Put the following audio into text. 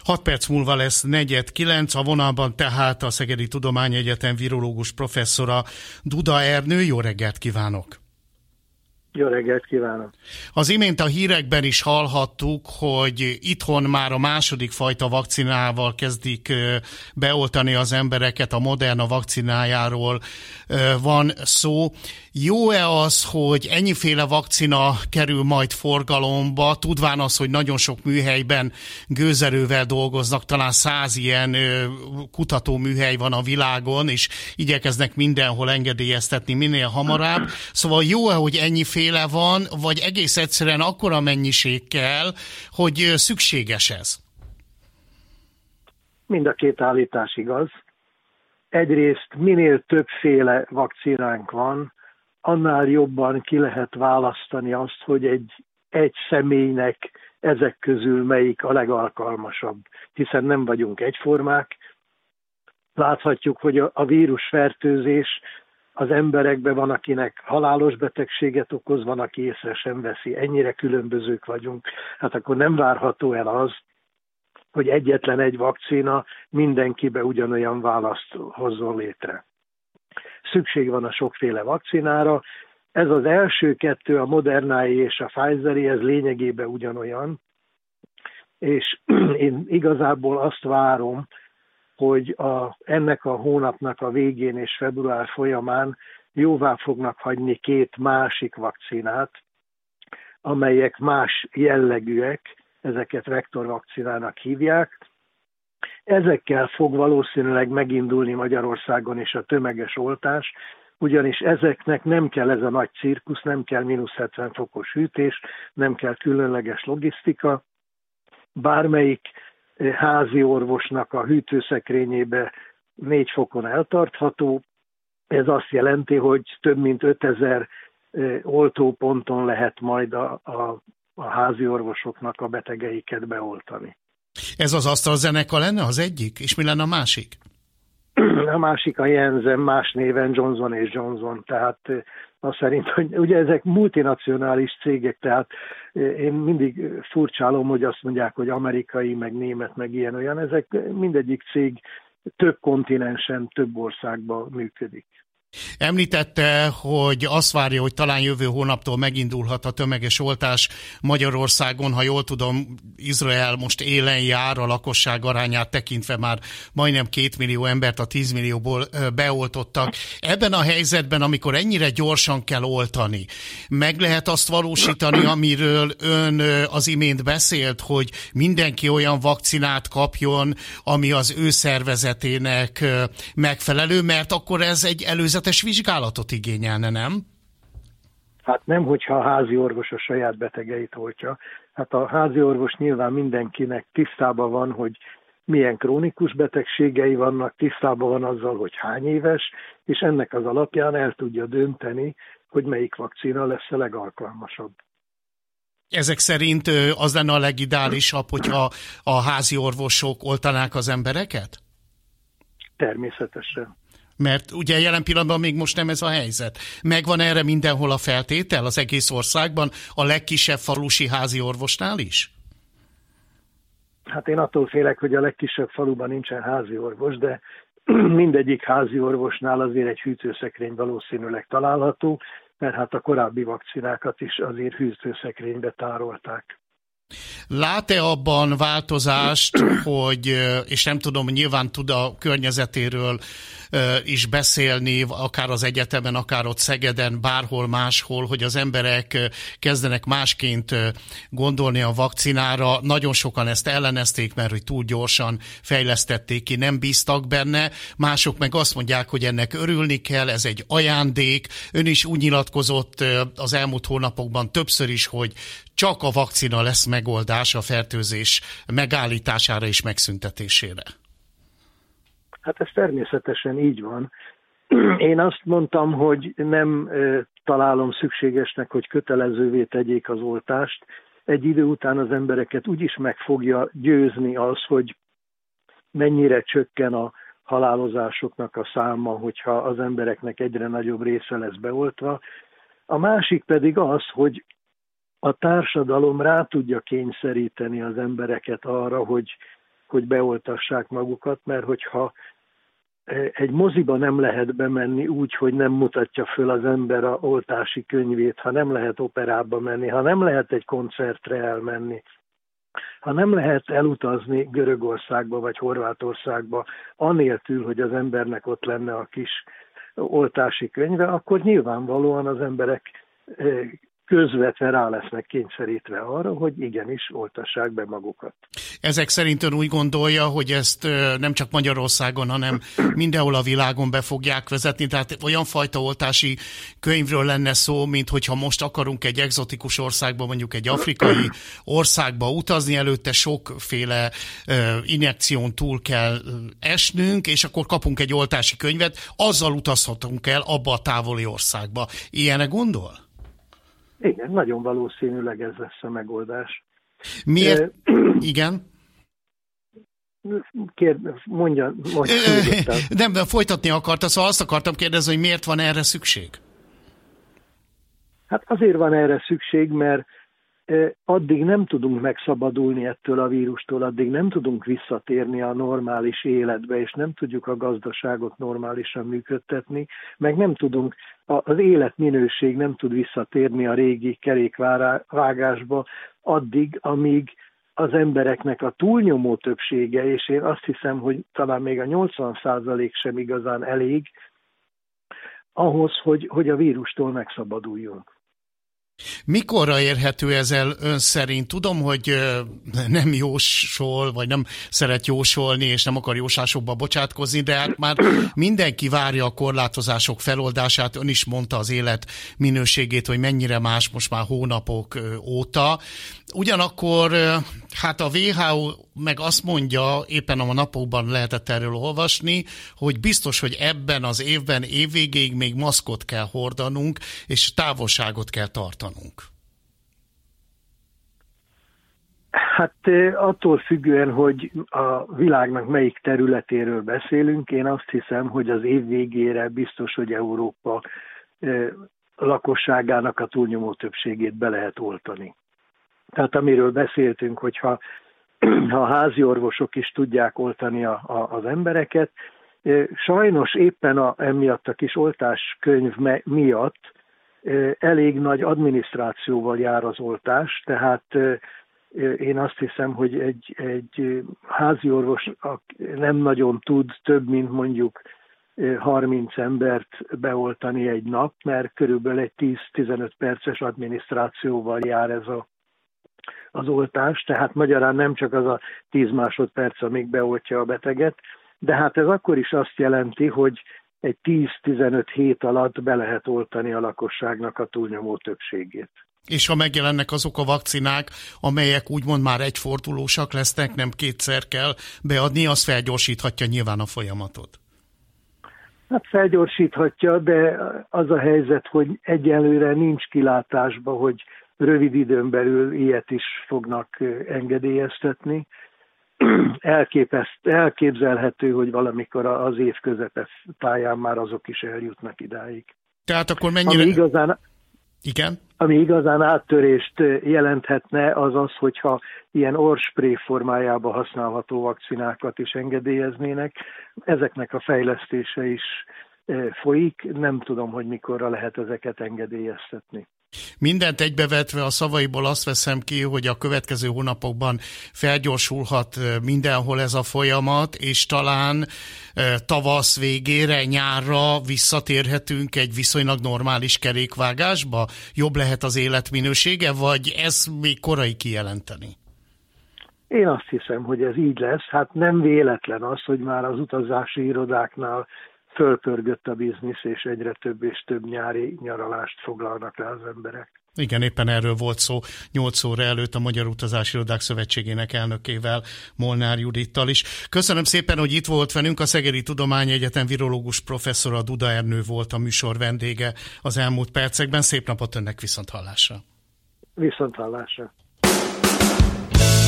6 perc múlva lesz 8:45, a vonalban tehát a Szegedi Tudományegyetem virológus professzora Duda Ernő. Jó reggelt kívánok! Jó reggelt kívánok! Az imént a hírekben is hallhattuk, hogy itthon már a második fajta vakcinával kezdik beoltani az embereket, a Moderna vakcinájáról van szó. Jó-e az, hogy ennyiféle vakcina kerül majd forgalomba, tudván az, hogy nagyon sok műhelyben gőzerővel dolgoznak, talán 100 ilyen kutatóműhely van a világon, és igyekeznek mindenhol engedélyeztetni minél hamarabb. Szóval jó-e, hogy ennyiféle van, vagy egész egyszerűen akkora mennyiség kell, hogy szükséges ez? Mind a két állítás igaz. Egyrészt minél többféle vakcinánk van, annál jobban ki lehet választani azt, hogy egy személynek ezek közül melyik a legalkalmasabb, hiszen nem vagyunk egyformák. Láthatjuk, hogy a vírusfertőzés az emberekben van, akinek halálos betegséget okoz, van, aki észre sem veszi. Ennyire különbözők vagyunk. Hát akkor nem várható el az, hogy egyetlen egy vakcina mindenkibe ugyanolyan választ hozzon létre. Szükség van a sokféle vakcinára. Ez az első kettő, a Modernáé és a Pfizeré, ez lényegében ugyanolyan. És én igazából azt várom, hogy ennek a hónapnak a végén és február folyamán jóvá fognak hagyni 2 másik vakcinát, amelyek más jellegűek, ezeket vektorvakcinának hívják. Ezekkel fog valószínűleg megindulni Magyarországon is a tömeges oltás, ugyanis ezeknek nem kell ez a nagy cirkusz, nem kell -70 fokos hűtés, nem kell különleges logisztika. Bármelyik házi orvosnak a hűtőszekrényébe 4 fokon eltartható. Ez azt jelenti, hogy több mint 5000 oltóponton lehet majd a házi orvosoknak a betegeiket beoltani. Ez az AstraZeneca lenne az egyik? És mi lenne a másik? A másik a Janssen, más néven Johnson & Johnson, tehát azt szerint, hogy ugye ezek multinacionális cégek, tehát én mindig furcsálom, hogy azt mondják, hogy amerikai, meg német, meg ilyen-olyan, ezek mindegyik cég több kontinensen, több országban működik. Említette, hogy azt várja, hogy talán jövő hónaptól megindulhat a tömeges oltás Magyarországon. Ha jól tudom, Izrael most élen jár, a lakosság arányát tekintve már majdnem 2 millió embert a 10 millióból beoltottak. Ebben a helyzetben, amikor ennyire gyorsan kell oltani, meg lehet azt valósítani, amiről ön az imént beszélt, hogy mindenki olyan vakcinát kapjon, ami az ő szervezetének megfelelő, mert akkor ez egy előzetes vizsgálatot igényelne, nem? Hát nem, hogyha a házi orvos a saját betegeit oltja. Hát a házi orvos nyilván mindenkinek tisztában van, hogy milyen krónikus betegségei vannak, tisztában van azzal, hogy hány éves, és ennek az alapján el tudja dönteni, hogy melyik vakcina lesz a legalkalmasabb. Ezek szerint az lenne a legideálisabb, hogyha a házi orvosok oltanák az embereket? Természetesen. Mert ugye jelen pillanatban még most nem ez a helyzet. Megvan erre mindenhol a feltétel az egész országban, a legkisebb falusi házi orvosnál is? Hát én attól félek, hogy a legkisebb faluban nincsen házi orvos, de mindegyik házi orvosnál azért egy hűtőszekrény valószínűleg található, mert hát a korábbi vakcinákat is azért hűtőszekrénybe tárolták. Lát-e abban változást, hogy, és nem tudom, nyilván tud a környezetéről is beszélni, akár az egyetemen, akár ott Szegeden, bárhol máshol, hogy az emberek kezdenek másként gondolni a vakcinára. Nagyon sokan ezt ellenezték, mert hogy túl gyorsan fejlesztették ki, nem bíztak benne. Mások meg azt mondják, hogy ennek örülni kell, ez egy ajándék. Ön is úgy nyilatkozott az elmúlt hónapokban többször is, hogy csak a vakcina lesz megoldás a fertőzés megállítására és megszüntetésére. Hát ez természetesen így van. Én azt mondtam, hogy nem találom szükségesnek, hogy kötelezővé tegyék az oltást. Egy idő után az embereket úgyis meg fogja győzni az, hogy mennyire csökken a halálozásoknak a száma, hogyha az embereknek egyre nagyobb része lesz beoltva. A másik pedig az, hogy a társadalom rá tudja kényszeríteni az embereket arra, hogy hogy beoltassák magukat, mert hogyha egy moziba nem lehet bemenni úgy, hogy nem mutatja föl az ember a oltási könyvét, ha nem lehet operába menni, ha nem lehet egy koncertre elmenni, ha nem lehet elutazni Görögországba vagy Horvátországba, anélkül, hogy az embernek ott lenne a kis oltási könyve, akkor nyilvánvalóan az emberek közvetve rá lesznek kényszerítve arra, hogy igenis oltassák be magukat. Ezek szerint ön úgy gondolja, hogy ezt nem csak Magyarországon, hanem mindenhol a világon be fogják vezetni, tehát olyan fajta oltási könyvről lenne szó, mint hogyha most akarunk egy egzotikus országba, mondjuk egy afrikai országba utazni, előtte sokféle injekción túl kell esnünk, és akkor kapunk egy oltási könyvet, azzal utazhatunk el abba a távoli országba. Ilyenek gondol? Igen, nagyon valószínűleg ez lesz a megoldás. Miért? Igen? Mondja. Nem, folytatni akarta, szóval azt akartam kérdezni, hogy miért van erre szükség? Hát azért van erre szükség, mert addig nem tudunk megszabadulni ettől a vírustól, addig nem tudunk visszatérni a normális életbe, és nem tudjuk a gazdaságot normálisan működtetni, meg nem tudunk, az életminőség nem tud visszatérni a régi kerékvágásba addig, amíg az embereknek a túlnyomó többsége, és én azt hiszem, hogy talán még a 80% sem igazán elég, ahhoz, hogy a vírustól megszabaduljunk. Mikorra érhető ez el ön szerint? Tudom, hogy nem jósol, vagy nem szeret jósolni, és nem akar jóslásokba bocsátkozni, de hát már mindenki várja a korlátozások feloldását. Ön is mondta az élet minőségét, hogy mennyire más most már hónapok óta. Ugyanakkor hát a WHO meg azt mondja, éppen a napokban lehetett erről olvasni, hogy biztos, hogy ebben az évben évvégéig még maszkot kell hordanunk, és távolságot kell tartanunk. Hát attól függően, hogy a világnak melyik területéről beszélünk, én azt hiszem, hogy az év végére biztos, hogy Európa lakosságának a túlnyomó többségét be lehet oltani. Tehát amiről beszéltünk, hogyha a háziorvosok is tudják oltani az embereket, sajnos éppen emiatt a kis oltáskönyv miatt elég nagy adminisztrációval jár az oltás, tehát én azt hiszem, hogy egy háziorvos nem nagyon tud több, mint mondjuk 30 embert beoltani egy nap, mert körülbelül egy 10-15 perces adminisztrációval jár ez az oltás, tehát magyarán nem csak az a 10 másodperc, amíg beoltja a beteget, de hát ez akkor is azt jelenti, hogy egy 10-15 hét alatt be lehet oltani a lakosságnak a túlnyomó többségét. És ha megjelennek azok a vakcinák, amelyek úgymond már egyfordulósak lesznek, nem kétszer kell beadni, az felgyorsíthatja nyilván a folyamatot. Hát felgyorsíthatja, de az a helyzet, hogy egyelőre nincs kilátásba, hogy rövid időn belül ilyet is fognak engedélyeztetni. Elképzelhető, hogy valamikor az év közepe táján már azok is eljutnak idáig. Tehát akkor mennyire... Ami igazán áttörést jelenthetne, az az, hogyha ilyen orrspré formájába használható vakcinákat is engedélyeznének. Ezeknek a fejlesztése is folyik, nem tudom, hogy mikorra lehet ezeket engedélyeztetni. Mindent egybevetve a szavaiból azt veszem ki, hogy a következő hónapokban felgyorsulhat mindenhol ez a folyamat, és talán tavasz végére, nyárra visszatérhetünk egy viszonylag normális kerékvágásba? Jobb lehet az életminősége, vagy ez még korai kijelenteni? Én azt hiszem, hogy ez így lesz. Hát nem véletlen az, hogy már az utazási irodáknál fölpörgött a biznisz, és egyre több és több nyári nyaralást foglalnak le az emberek. Igen, éppen erről volt szó 8 óra előtt a Magyar Utazási Irodák Szövetségének elnökével, Molnár Judittal is. Köszönöm szépen, hogy itt volt velünk. A Szegedi Tudományegyetem virológus professzora, Duda Ernő volt a műsor vendége az elmúlt percekben. Szép napot önnek, viszonthallásra! Viszonthallásra!